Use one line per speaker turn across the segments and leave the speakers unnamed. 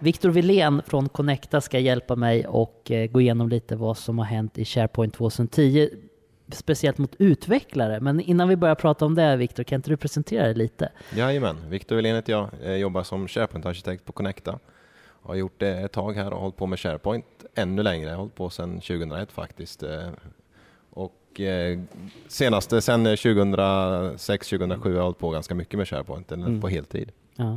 Viktor Wilén från Connecta ska hjälpa mig och gå igenom lite vad som har hänt i SharePoint 2010, speciellt mot utvecklare. Men innan vi börjar prata om det, Viktor, kan inte du presentera dig lite?
Jajamän, Viktor Wilén heter jag, jobbar som SharePoint-arkitekt på Connecta. Har gjort det ett tag här och hållit på med SharePoint ännu längre. Jag har hållit på sedan 2001 faktiskt. Och senaste sen 2006-2007 har jag hållit på ganska mycket med SharePoint, på heltid.
Ja.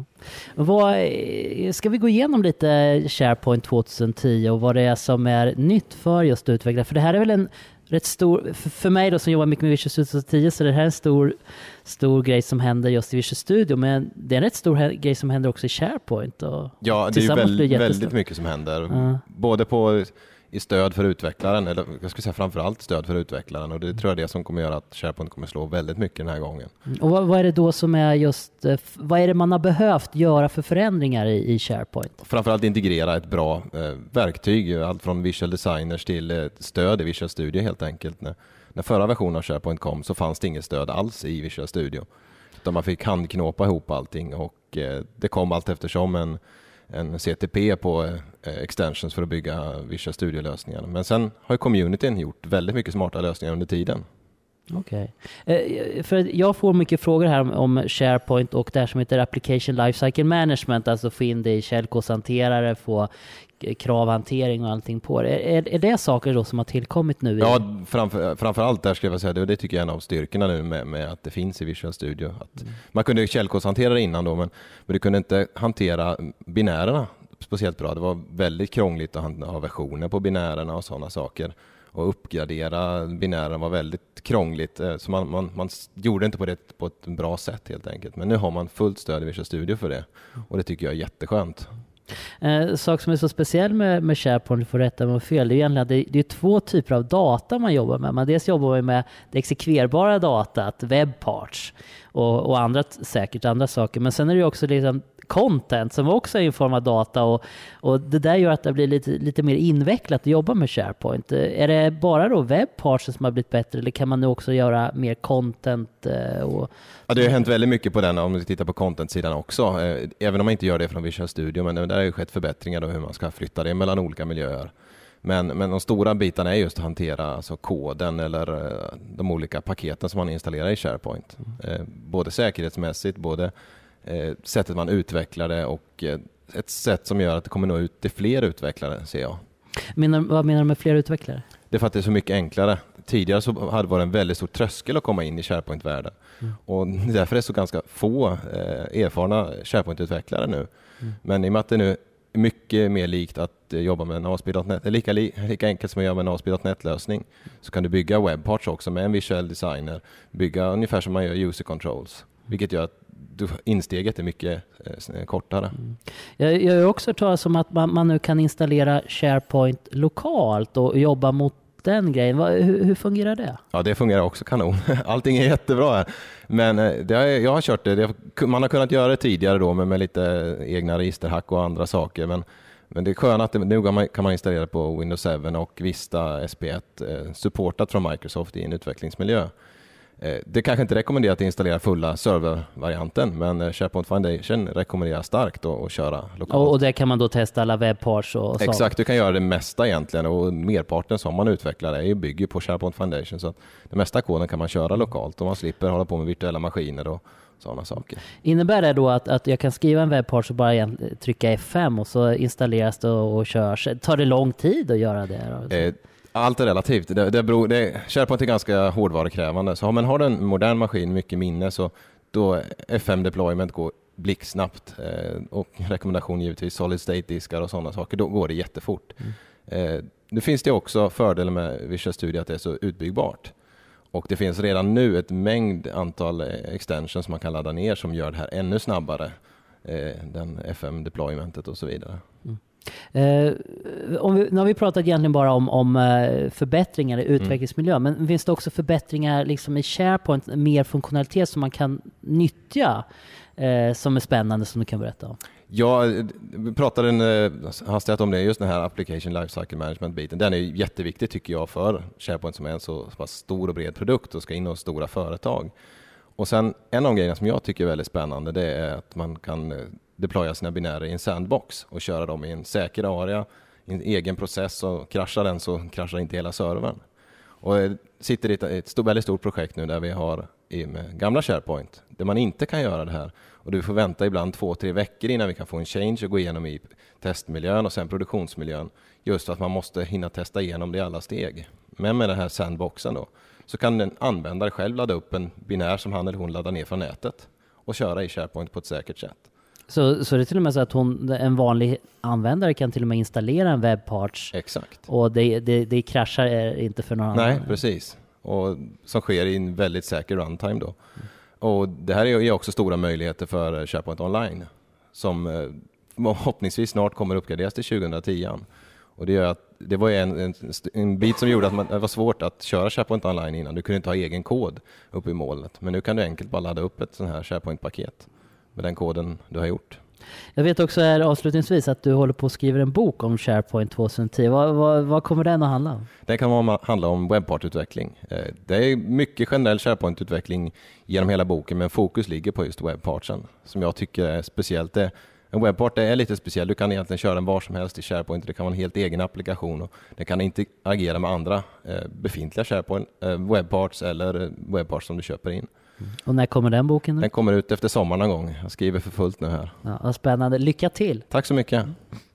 Ska vi gå igenom lite SharePoint 2010 och vad det är som är nytt för just utvecklare? För det här är väl en rätt stor, för mig då som jobbar mycket med Visual Studio 2010, så det här är en stor grej som händer just i Visual Studio, men det är en rätt stor grej som händer också i SharePoint. Och
ja, det är väldigt mycket som händer. Både i stöd för utvecklaren, eller jag skulle säga framförallt stöd för utvecklaren, och det tror jag är det som kommer göra att SharePoint kommer slå väldigt mycket den här gången.
Och vad är det då som är just, vad är det man har behövt göra för förändringar i SharePoint?
Framförallt integrera ett bra verktyg, allt från Visual Designers till stöd i Visual Studio helt enkelt. När förra versionen av SharePoint kom så fanns det inget stöd alls i Visual Studio. Utan man fick handknåpa ihop allting, och det kom allt eftersom en CTP på extensions för att bygga Visual Studio-lösningar. Men sen har ju communityn gjort väldigt mycket smarta lösningar under tiden.
Okej. För jag får mycket frågor här om SharePoint och det här som heter Application Lifecycle Management, alltså få in det i källkodshanterare, få kravhantering och allting på det. Är det saker då som har tillkommit nu?
Ja, framförallt där skulle jag säga, det tycker jag är en av styrkorna nu med att det finns i Visual Studio. Man kunde källkodshantera det innan då, men du kunde inte hantera binärerna speciellt bra. Det var väldigt krångligt att ha versioner på binärerna och sådana saker. Och uppgradera binären var väldigt krångligt, så man gjorde inte på ett bra sätt helt enkelt. Men nu har man fullt stöd i Visual Studio för det, och det tycker jag är jätteskönt.
Sak som är så speciell med SharePoint, för rätta mig fel, det är egentligen att det är två typer av data man jobbar med. Man dels jobbar med det exekverbara datat, webbparts och säkert andra saker. Men sen är det också liksom content som också är en form av data, och det där gör att det blir lite mer invecklat att jobba med SharePoint. Är det bara då webbparts som har blivit bättre, eller kan man nu också göra mer content?
Ja, det har hänt väldigt mycket på den, om vi tittar på content-sidan också. Även om man inte gör det från Visual Studio, men där har ju skett förbättringar då hur man ska flytta det mellan olika miljöer. Men de stora bitarna är just att hantera alltså koden eller de olika paketen som man installerar i SharePoint. Både säkerhetsmässigt, både sättet man utvecklar det, och ett sätt som gör att det kommer nå ut till fler utvecklare, ser jag.
Vad menar du med fler utvecklare?
Det är för att det är så mycket enklare. Tidigare så hade det varit en väldigt stor tröskel att komma in i SharePoint-världen. Och därför är det så ganska få erfarna SharePoint-utvecklare nu. Men i och med att det nu är mycket mer likt att jobba med en ASP.NET, lika enkelt som att göra med en ASP.NET-lösning, så kan du bygga webbparts också med en visual designer. Bygga ungefär som man gör user controls. Vilket gör att insteget är mycket kortare.
Jag har också hört talas om att man nu kan installera SharePoint lokalt och jobba mot den grejen. Hur fungerar det?
Ja, det fungerar också kanon. Allting är jättebra här. Men jag har kört det. Man har kunnat göra det tidigare då med lite egna registerhack och andra saker. Men det är skönt att nu kan man installera det på Windows 7 och Vista SP1 supportat från Microsoft i en utvecklingsmiljö. Det kanske inte rekommenderar att installera fulla servervarianten, men SharePoint Foundation rekommenderar starkt att köra lokalt.
Och där kan man då testa alla webbparts och så?
Exakt, du kan göra det mesta egentligen, och merparten som man utvecklar bygger på SharePoint Foundation, så att det mesta koden kan man köra lokalt, och man slipper hålla på med virtuella maskiner och sådana saker. Innebär det då att jag kan skriva en webbpart och bara trycka F5 och så installeras det och körs? Tar det lång tid att göra det? Allt är relativt. SharePoint är ganska hårdvarukrävande. Så har du en modern maskin, mycket minne, så då FM deployment går blixtsnabbt. Och rekommendation givetvis solid state diskar och sådana saker. Då går det jättefort. Nu finns det också fördelen med Visual Studio att det är så utbyggbart. Och det finns redan nu ett mängd antal extensions som man kan ladda ner som gör det här ännu snabbare. Den FM deploymentet och så vidare.
Nu har vi pratat egentligen bara om förbättringar i utvecklingsmiljö, men finns det också förbättringar liksom i SharePoint, mer funktionalitet som man kan nyttja som är spännande, som du kan berätta om?
Ja, vi pratade hastigt om det, just den här Application Lifecycle Management-biten. Den är jätteviktig tycker jag för SharePoint som är en så stor och bred produkt och ska in hos stora företag. Och sen en av grejerna som jag tycker är väldigt spännande, det är att man kan deploya sina binärer i en sandbox och köra dem i en säker area, i en egen process, och kraschar den så kraschar inte hela servern. Och sitter i ett väldigt stort projekt nu där vi har med gamla SharePoint där man inte kan göra det här, och du får vänta ibland 2-3 veckor innan vi kan få en change och gå igenom i testmiljön och sen produktionsmiljön, just för att man måste hinna testa igenom det i alla steg. Men med den här sandboxen då så kan en användare själv ladda upp en binär som han eller hon laddar ner från nätet och köra i SharePoint på ett säkert sätt.
Så det är till och med så att en vanlig användare kan till och med installera en webbparts.
Exakt.
Och det kraschar inte för någon annan.
Nej, precis. Och som sker i en väldigt säker runtime då. Och det här är också stora möjligheter för SharePoint Online som förhoppningsvis snart kommer uppgraderas till 2010. Och det gör att det var en bit som gjorde att det var svårt att köra SharePoint Online innan. Du kunde inte ha egen kod uppe i molnet. Men nu kan du enkelt bara ladda upp ett sån här SharePoint-paket med den koden du har gjort.
Jag vet också här avslutningsvis att du håller på att skriva en bok om SharePoint 2010. Vad kommer den att handla om?
Den kan handla om webbpartutveckling. Det är mycket generell SharePoint-utveckling genom hela boken, men fokus ligger på just webbpartsen som jag tycker är speciellt. En webbpart är lite speciell. Du kan egentligen köra den var som helst i SharePoint. Det kan vara en helt egen applikation och den kan inte agera med andra befintliga SharePoint webbparts eller webbparts som du köper in.
Och när kommer den boken?
Den kommer ut efter sommaren någon gång. Jag skriver för fullt nu här.
Ja, vad spännande. Lycka till!
Tack så mycket!